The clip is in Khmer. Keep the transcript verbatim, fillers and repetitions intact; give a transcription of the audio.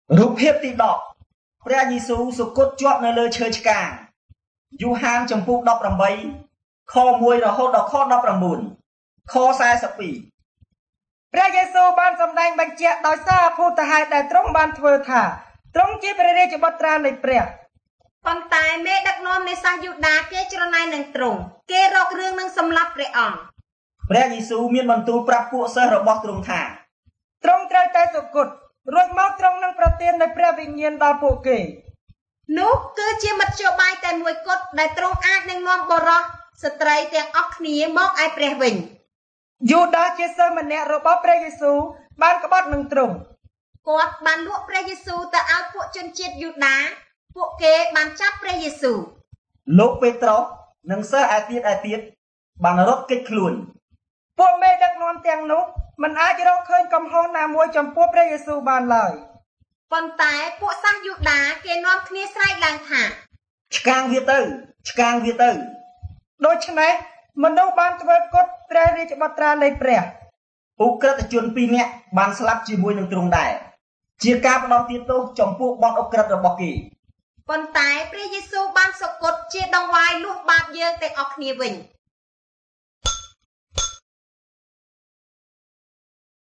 រូបភាពទីដប់ព្រះយេស៊ូវសុគតជាប់នៅលើឈើឆ្កាងយូហានចំពុកដប់ប្រាំបីខមួយរហូតដល់ខដប់ប្រាំបួនខសែសិបពីរព្រះយេស៊ូវបានសម្ដែងបញ្ជាក់ដោយសារភូតហេតុដែលទ្រង់បានធ្វើថាទ្រង់ជាព្រះរាជបុត្រានៃព្រះប៉ុន្តែមេដឹកនាំនៃសាសយូដាគេច្រណែននឹងទ្រង់គេរករឿងនឹងសម្លាប់ព្រះអង្គព្រះយេស៊ូវមានបន្ទូលប្រាប់ពួកសិស្សរបស់ទ្រង់ថាទ្រង់ត្រូវតែសុគតរួចមកទ្រង់នឹងប្រទាននូវព្រះវិញ្ញាណដល់ពួកគេនោះគឺជាមធ្យោបាយតែមួយគត់ដែលទ្រង់អាចនឹងនាំបរិសុទ្ធស្ត្រីទាំងអស់គ្នាមកឯព្រះវិញយូដាជាសិស្សម្នាក់របស់ព្រះយេស៊ូវបានក្បត់នឹងទ្រង់គាត់បានលក់ព្រះយេស៊ូវទៅឲ្យពួកជនជាតិយូដាពួកគេបានចាប់ព្រះយេស៊ូវលោកពេត្រុសនិងសិស្សឯទៀតឯទៀតបានរត់គេចខ្លួនពួកមេដឹកនាំទាំងនោះមិនអាចរកឃើញកំហុសណាមួយចំពោះព្រះយេស៊ូវបានឡើយប៉ុន្តែពួកសាសយូដាគេនាំគ្នាស្រែកឡើងថាឆ្កាងវាទៅឆ្កាងវាទៅដូច្នេះមនុស្សបានធ្វើគុតព្រះរាជបុត្រានៃព្រះឧក្រិដ្ឋជនពីរនាក់បានស្លាប់ជាមួយនឹងទ្រង់ដែរជាការផ្ដន់ទោសចំពោះបទឧក្រិដ្ឋរបស់គេប៉ុន្តែព្រះយេស៊ូវបានសុគតជាដង្វាយលុះបាបយើងទាំងអស់គ្នាវិញ